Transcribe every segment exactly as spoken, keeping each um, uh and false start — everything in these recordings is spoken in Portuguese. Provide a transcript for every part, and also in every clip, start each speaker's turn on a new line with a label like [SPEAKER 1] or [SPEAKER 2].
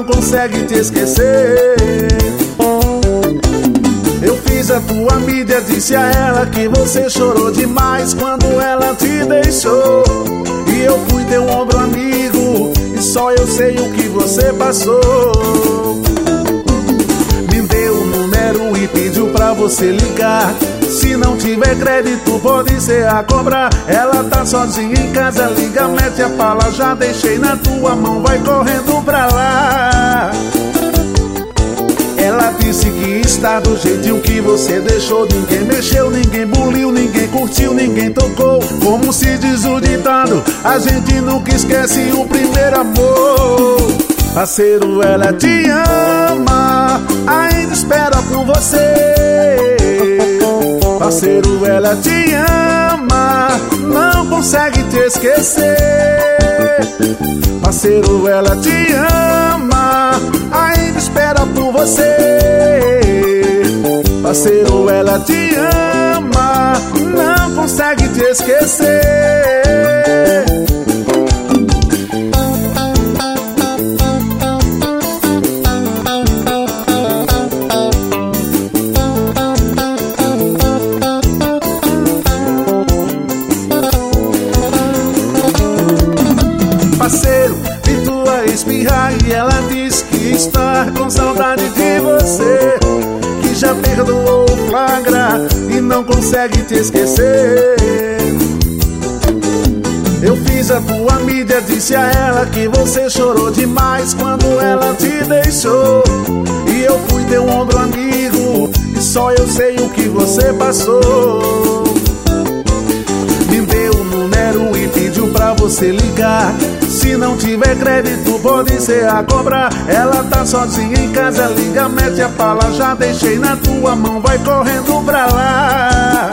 [SPEAKER 1] não consegue te esquecer. Eu fiz a tua mídia, disse a ela que você chorou demais quando ela te deixou. E eu fui teu ombro amigo, e só eu sei o que você passou. Me deu o número e pediu pra você ligar. Se não tiver crédito pode ser a cobrar. Ela tá sozinha em casa, liga, mete a pala. Já deixei na tua mão, vai correndo pra lá. Ela disse que está do jeitinho que você deixou. Ninguém mexeu, ninguém buliu, ninguém curtiu, ninguém tocou. Como se diz o ditado, a gente nunca esquece o primeiro amor. Parceiro, ela te ama, ainda espera por você. Parceiro, ela te ama, não consegue te esquecer. Parceiro, ela te ama, ainda espera por você. Parceiro, ela te ama, não consegue te esquecer. Parceiro, vi tua espirrar e ela diz que está com saudade de você, que já perdoou o flagra e não consegue te esquecer. Eu fiz a tua mídia, disse a ela que você chorou demais quando ela te deixou. E eu fui teu ombro amigo, e só eu sei o que você passou. Me deu o número e pediu pra você ligar. Se não tiver crédito pode ser a cobrar. Ela tá sozinha em casa, liga, mete a pala. Já deixei na tua mão, vai correndo pra lá.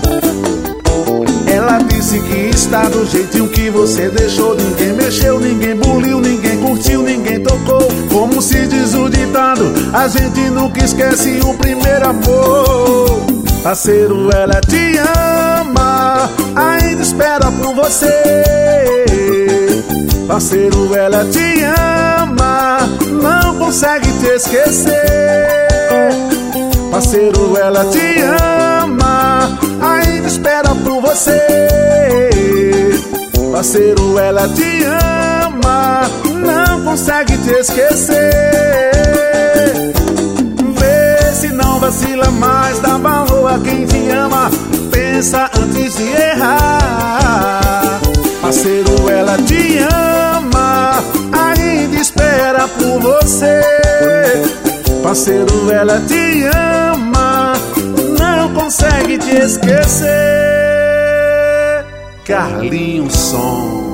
[SPEAKER 1] Ela disse que está do jeitinho que você deixou. Ninguém mexeu, ninguém buliu, ninguém curtiu, ninguém tocou. Como se diz o ditado, a gente nunca esquece o primeiro amor. Parceiro, ela te ama, ainda espera por você. Parceiro, ela te ama, não consegue te esquecer. Parceiro, ela te ama, ainda espera por você. Parceiro, ela te ama, não consegue te esquecer. Vê se não vacila mais, dá valor a quem te ama. Pensa antes de errar. Parceiro, ela te ama, ainda espera por você. Parceiro, ela te ama, não consegue te esquecer. Carlinhos Som.